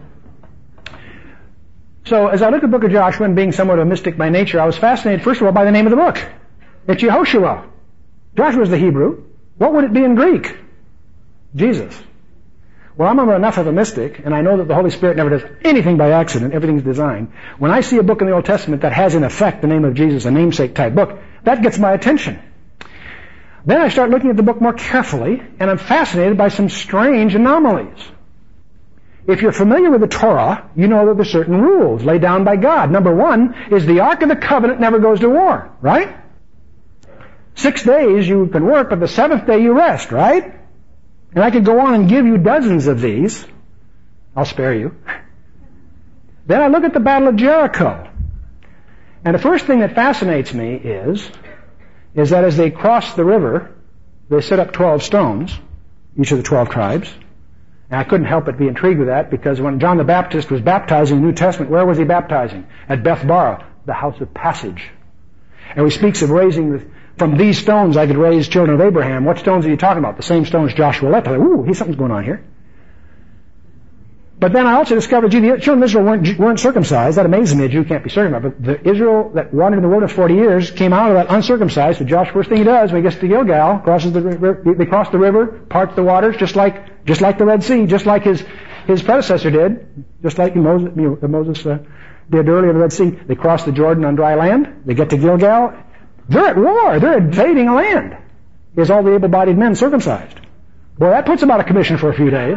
so as I look at the book of Joshua, and being somewhat of a mystic by nature, I was fascinated, first of all, by the name of the book. It's Yehoshua. Joshua is the Hebrew. What would it be in Greek? Jesus. Well, I'm enough of a mystic, and I know that the Holy Spirit never does anything by accident. Everything's designed. When I see a book in the Old Testament that has in effect the name of Jesus, a namesake type book, that gets my attention. Then I start looking at the book more carefully, and I'm fascinated by some strange anomalies. If you're familiar with the Torah, you know that there's certain rules laid down by God. Number one is the Ark of the Covenant never goes to war, right? Six days you can work, but the seventh day you rest, right? And I could go on and give you dozens of these. I'll spare you. Then I look at the Battle of Jericho. And the first thing that fascinates me is, is that as they cross the river, they set up twelve stones, each of the twelve tribes. And I couldn't help but be intrigued with that, because when John the Baptist was baptizing in the New Testament, where was he baptizing? At Bethbara, the house of passage. And he speaks of raising, the, from these stones I could raise children of Abraham. What stones are you talking about? The same stones Joshua left. I thought, ooh, something's going on here. But then I also discovered, gee, the children of Israel weren't, weren't circumcised. That amazes me. A Jew can't be circumcised. But the Israel that wandered in the wilderness forty years came out of that uncircumcised. So Joshua, first thing he does when he gets to Gilgal, crosses the river, they cross the river, parts the waters, just like, just like the Red Sea, just like his, his predecessor did, just like Moses, you know, Moses uh, did earlier in the Red Sea. They cross the Jordan on dry land. They get to Gilgal. They're at war. They're invading a land. is all the able-bodied men circumcised. Boy, that puts him out of commission for a few days.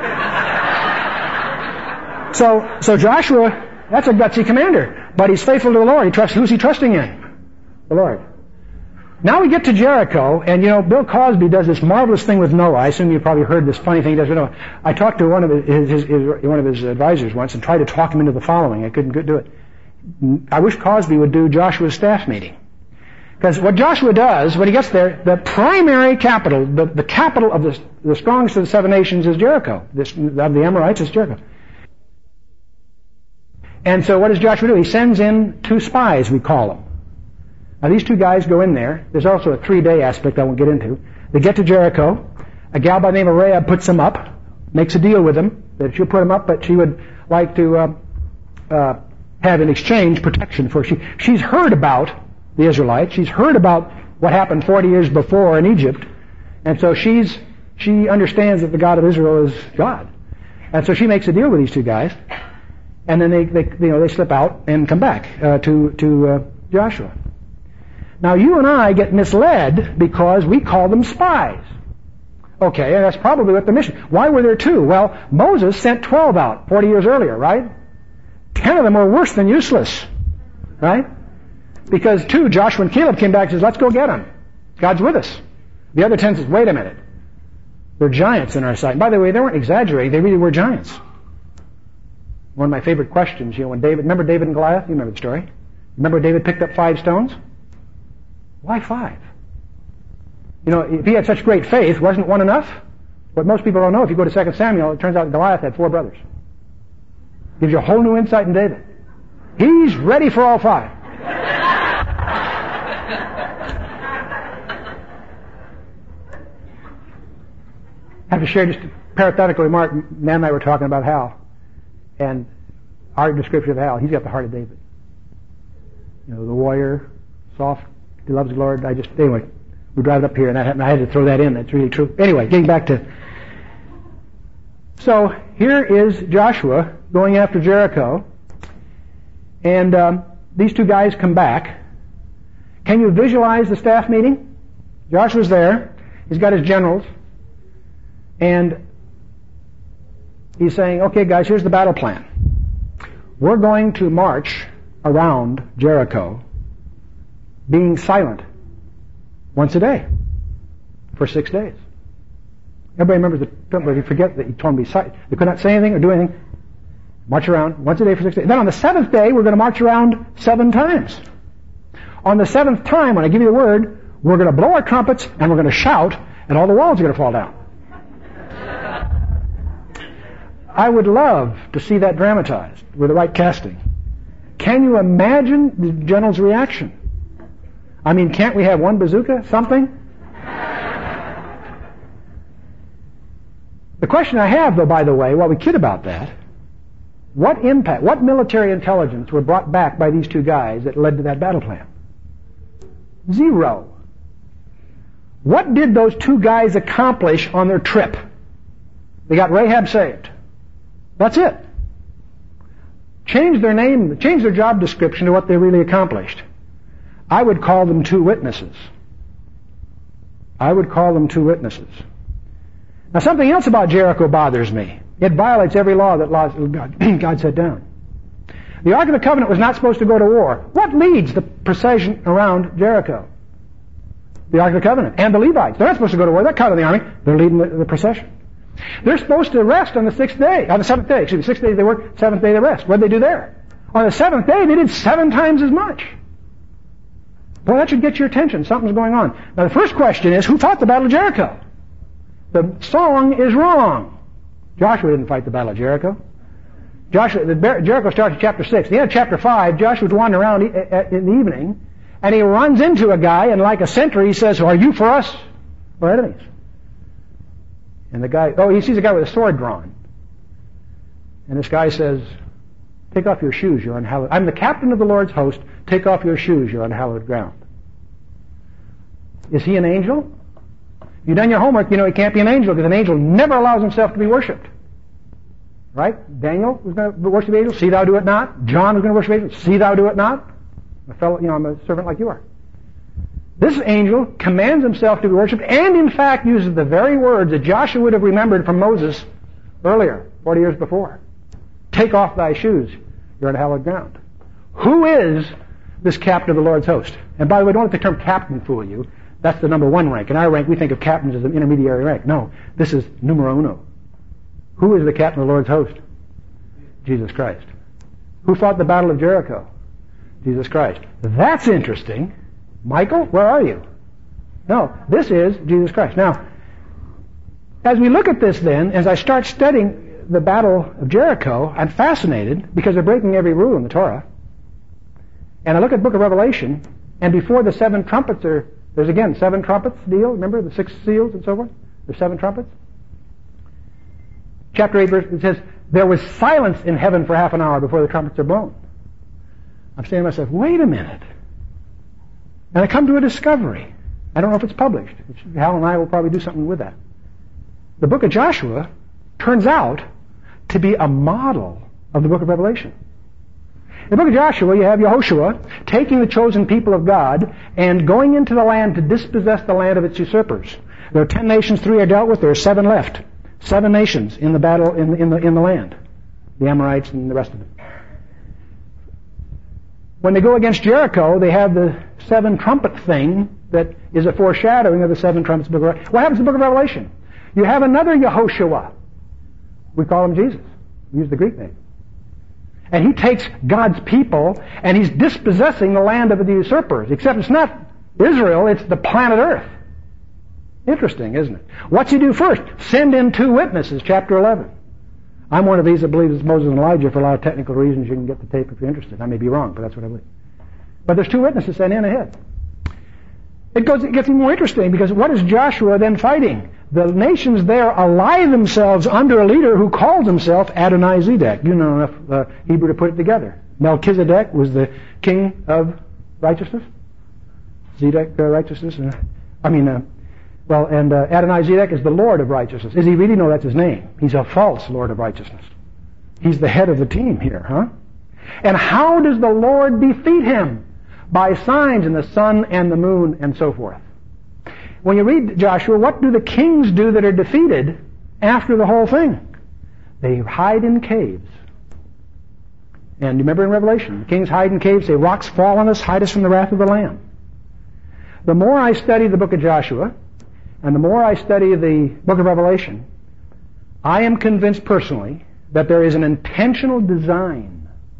so, so Joshua, that's a gutsy commander, but he's faithful to the Lord. He trusts, who's he trusting in? The Lord. Now we get to Jericho, and you know, Bill Cosby does this marvelous thing with Noah. I assume you've probably heard this funny thing he does with Noah. I talked to one of his, his, his, one of his advisors once and tried to talk him into the following. I couldn't do it. I wish Cosby would do Joshua's staff meeting. Because what Joshua does, when he gets there, the primary capital, the, the capital of the, the strongest of the seven nations is Jericho. This, of the Amorites is Jericho. And so what does Joshua do? He sends in two spies, we call them. Now these two guys go in there. There's also a three-day aspect I won't get into. They get to Jericho. A gal by the name of Rahab puts them up, makes a deal with them that she'll put them up, but she would like to uh, uh, have in exchange protection for she. She's heard about the Israelites. She's heard about what happened forty years before in Egypt, and so she's she understands that the God of Israel is God, and so she makes a deal with these two guys, and then they, they you know they slip out and come back uh, to to uh, Joshua. Now you and I get misled because we call them spies. Okay, and that's probably what the mission. Why were there two? Well, Moses sent twelve out forty years earlier, right? Ten of them were worse than useless, right? Because two, Joshua and Caleb came back and says, let's go get them. God's with us. The other ten says, wait a minute. They're giants in our sight. And by the way, they weren't exaggerating. They really were giants. One of my favorite questions, you know, when David, remember David and Goliath? You remember the story? Remember David picked up five stones? Why five? You know, if he had such great faith, wasn't one enough? What most people don't know, if you go to Second Samuel, it turns out Goliath had four brothers. Gives you a whole new insight in David. He's ready for all five. I have to share just a parenthetical remark. Nan and I were talking about Hal, and our description of Hal. He's got the heart of David. You know, the warrior, soft, he loves the Lord. I just anyway, we drive up here, and that happened. I had to throw that in. That's really true. Anyway, getting back to. So here is Joshua going after Jericho, and um, these two guys come back. Can you visualize the staff meeting? Joshua's there. He's got his generals. And he's saying, okay, guys, here's the battle plan. We're going to march around Jericho being silent once a day for six days. Everybody remembers the, don't you forget that he told them to be silent. They could not say anything or do anything. March around once a day for six days. Then on the seventh day, we're going to march around seven times. On the seventh time, when I give you the word, we're going to blow our trumpets and we're going to shout, and all the walls are going to fall down. I would love to see that dramatized with the right casting. Can you imagine the general's reaction? I mean, can't we have one bazooka? Something? The question I have, though, by the way, while we kid about that, what impact, what military intelligence were brought back by these two guys that led to that battle plan? Zero. What did those two guys accomplish on their trip? They got Rahab saved. That's it. Change their name, change their job description to what they really accomplished. I would call them two witnesses. I would call them two witnesses. Now something else about Jericho bothers me. It violates every law that God, God set down. The Ark of the Covenant was not supposed to go to war. What leads the procession around Jericho? The Ark of the Covenant and the Levites. They're not supposed to go to war. They're cut of the army. They're leading the, the procession. They're supposed to rest on the sixth day, on the seventh day. Excuse me, sixth day they work, seventh day they rest. What did they do there? On the seventh day they did seven times as much. Boy, that should get your attention. Something's going on. Now the first question is, who fought the Battle of Jericho? The song is wrong. Joshua didn't fight the Battle of Jericho. Joshua, the, Jericho starts in chapter six. At the end of chapter five, Joshua's wandering around in the evening, and he runs into a guy, and like a sentry, he says, are you for us or enemies? And the guy, oh, he sees a guy with a sword drawn. And this guy says, take off your shoes, you're unhallowed. I'm the captain of the Lord's host. Take off your shoes, you're on hallowed ground. Is he an angel? You've done your homework, you know he can't be an angel, because an angel never allows himself to be worshipped. Right? Daniel was going to worship angels. See thou do it not. John was going to worship angels. See thou do it not. A fellow, you know, I'm a servant like you are. This angel commands himself to be worshipped and in fact uses the very words that Joshua would have remembered from Moses earlier, forty years before. Take off thy shoes, you're on hallowed ground. Who is this captain of the Lord's host? And by the way, don't let the term captain fool you. That's the number one rank. In our rank, we think of captains as an intermediary rank. No, this is numero uno. Who is the captain of the Lord's host? Jesus Christ. Who fought the battle of Jericho? Jesus Christ. That's interesting. Michael, where are you? No, this is Jesus Christ. Now, as we look at this then, as I start studying the battle of Jericho, I'm fascinated because they're breaking every rule in the Torah. And I look at the book of Revelation, and before the seven trumpets are, there's again seven trumpets deal, remember the six seals and so forth? There's seven trumpets. Chapter eight verse, it says, there was silence in heaven for half an hour before the trumpets are blown. I'm saying to myself, wait a minute. And I come to a discovery. I don't know if it's published. Hal and I will probably do something with that. The book of Joshua turns out to be a model of the book of Revelation. In the book of Joshua, you have Yehoshua taking the chosen people of God and going into the land to dispossess the land of its usurpers. There are ten nations, three are dealt with, there are seven left. Seven nations in the battle in the, in the, in the land. The Amorites and the rest of them. When they go against Jericho, they have the seven trumpet thing that is a foreshadowing of the seven trumpets. What happens in the book of Revelation? You have another Yehoshua. We call him Jesus. We use the Greek name. And he takes God's people and he's dispossessing the land of the usurpers. Except it's not Israel, it's the planet Earth. Interesting, isn't it? What's he do first? Send in two witnesses, chapter eleven. I'm one of these that believes it's Moses and Elijah for a lot of technical reasons. You can get the tape if you're interested. I may be wrong, but that's what I believe. But there's two witnesses sent in ahead. It goes, it gets even more interesting because what is Joshua then fighting? The nations there ally themselves under a leader who calls himself Adonai Zedek. You know enough uh, Hebrew to put it together. Melchizedek was the king of righteousness. Zedek, uh, righteousness. Uh, I mean, uh, well, and uh, Adonai Zedek is the Lord of righteousness. Does he really know that's his name? He's a false Lord of righteousness. He's the head of the team here, huh? And how does the Lord defeat him? By signs in the sun and the moon and so forth. When you read Joshua, what do the kings do that are defeated after the whole thing? They hide in caves. And you remember in Revelation, the kings hide in caves, say, rocks fall on us, hide us from the wrath of the Lamb. The more I study the book of Joshua, and the more I study the book of Revelation, I am convinced personally that there is an intentional design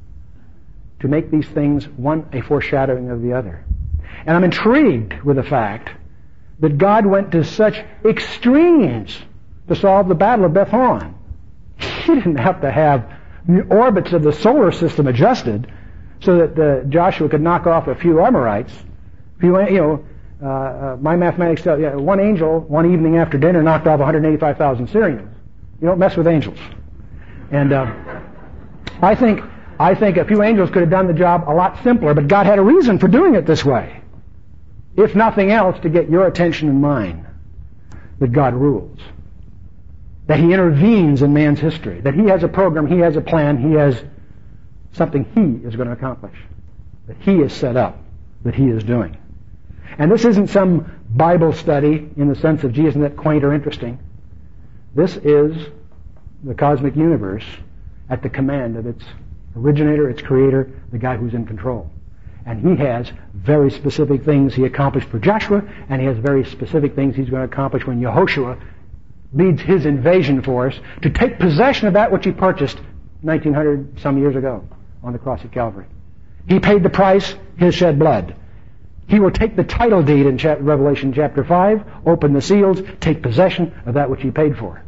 to make these things one a foreshadowing of the other. And I'm intrigued with the fact that God went to such extremes to solve the battle of Beth Horon. He didn't have to have the orbits of the solar system adjusted so that uh, Joshua could knock off a few Amorites. A few, you know, uh, uh, my mathematics tell yeah, one angel one evening after dinner knocked off one hundred eighty-five thousand Syrians. You don't mess with angels. And uh, I think I think a few angels could have done the job a lot simpler, but God had a reason for doing it this way. If nothing else, to get your attention and mine that God rules. That He intervenes in man's history. That He has a program, He has a plan, He has something He is going to accomplish. That He is set up, that He is doing. And this isn't some Bible study in the sense of, gee, isn't that quaint or interesting? This is the cosmic universe at the command of its originator, its creator, the guy who's in control. And He has very specific things He accomplished for Joshua, and He has very specific things He's going to accomplish when Yehoshua leads his invasion force to take possession of that which He purchased nineteen hundred some years ago on the cross of Calvary. He paid the price, His shed blood. He will take the title deed in Revelation chapter five, open the seals, take possession of that which He paid for.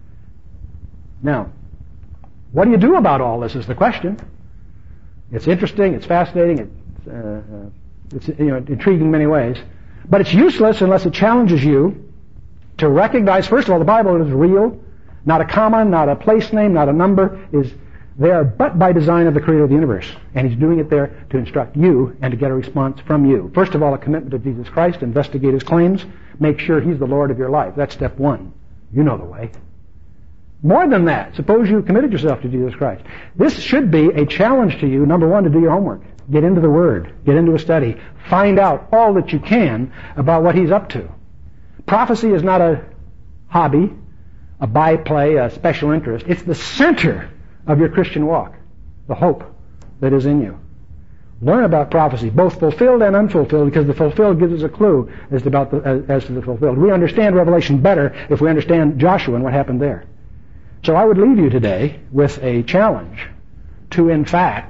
Now, what do you do about all this is the question. It's interesting, it's fascinating, it's, uh, uh, it's you know, intriguing in many ways. But it's useless unless it challenges you to recognize, first of all, the Bible is real. Not a comma, not a place name, not a number, is there but by design of the Creator of the universe. And He's doing it there to instruct you and to get a response from you. First of all, a commitment to Jesus Christ, investigate His claims, make sure He's the Lord of your life. That's step one. You know the way. More than that, suppose you committed yourself to Jesus Christ. This should be a challenge to you, number one, to do your homework. Get into the Word. Get into a study. Find out all that you can about what He's up to. Prophecy is not a hobby, a byplay, a special interest. It's the center of your Christian walk, the hope that is in you. Learn about prophecy, both fulfilled and unfulfilled, because the fulfilled gives us a clue as to, about the, as to the fulfilled. We understand Revelation better if we understand Joshua and what happened there. So I would leave you today with a challenge to, in fact,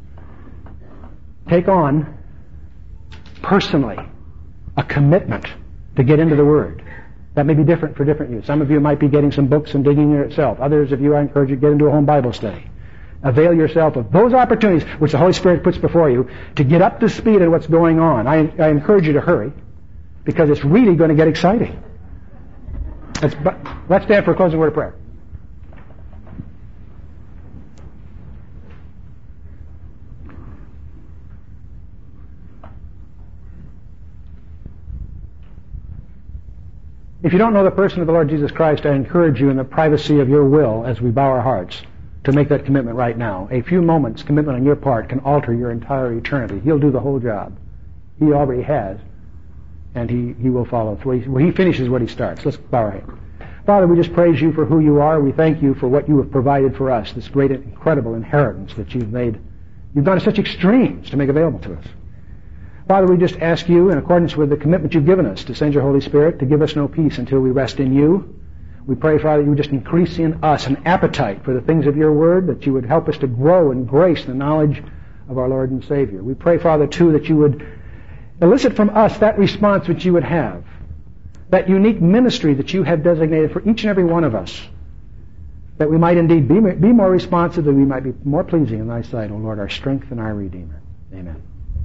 take on personally a commitment to get into the Word. That may be different for different you. Some of you might be getting some books and digging yourself. Others of you, I encourage you to get into a home Bible study. Avail yourself of those opportunities which the Holy Spirit puts before you to get up to speed on what's going on. I, I encourage you to hurry, because it's really going to get exciting. Let's, let's stand for a closing word of prayer. If you don't know the person of the Lord Jesus Christ, I encourage you in the privacy of your will as we bow our hearts to make that commitment right now. A few moments commitment on your part can alter your entire eternity. He'll do the whole job. He already has, and he, he will follow through. He, well, he finishes what he starts. Let's bow our heads. Father, we just praise you for who you are. We thank you for what you have provided for us, this great, incredible inheritance that you've made. You've gone to such extremes to make available to us. Father, we just ask you, in accordance with the commitment you've given us, to send your Holy Spirit to give us no peace until we rest in you. We pray, Father, you would just increase in us an appetite for the things of your Word, that you would help us to grow in grace the knowledge of our Lord and Savior. We pray, Father, too, that you would elicit from us that response which you would have, that unique ministry that you have designated for each and every one of us, that we might indeed be, be more responsive, that we might be more pleasing in thy sight, O Lord, our strength and our Redeemer. Amen.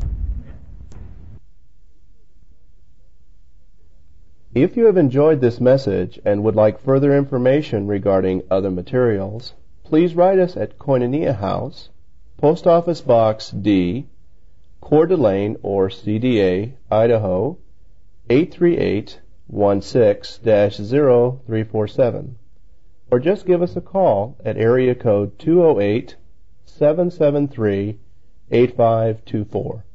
If you have enjoyed this message and would like further information regarding other materials, please write us at Koinonia House, Post Office Box D, Coeur d'Alene or C D A, Idaho, eight three eight one six dash zero three four seven, or just give us a call at area code two oh eight, seven seven three, eight five two four.